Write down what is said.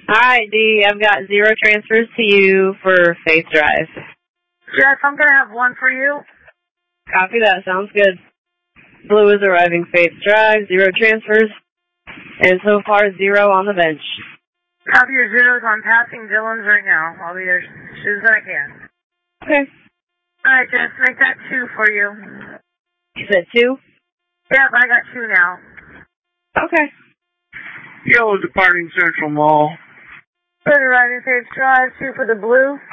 Alright, D, I've got 0 transfers to you for Faith Drive. Yes, I'm going to have 1 for you. Copy that, sounds good. Blue is arriving Faith Drive, 0 transfers, and so far 0 on the bench. Copy your zeros. I'm passing Dylan's right now. I'll be there as soon as I can. Okay. Alright, Jess, make that 2 for you. You said 2? Yep, I got 2 now. Okay. Yellow departing Central Mall. Good, arriving Faith Drive, 2 for the blue.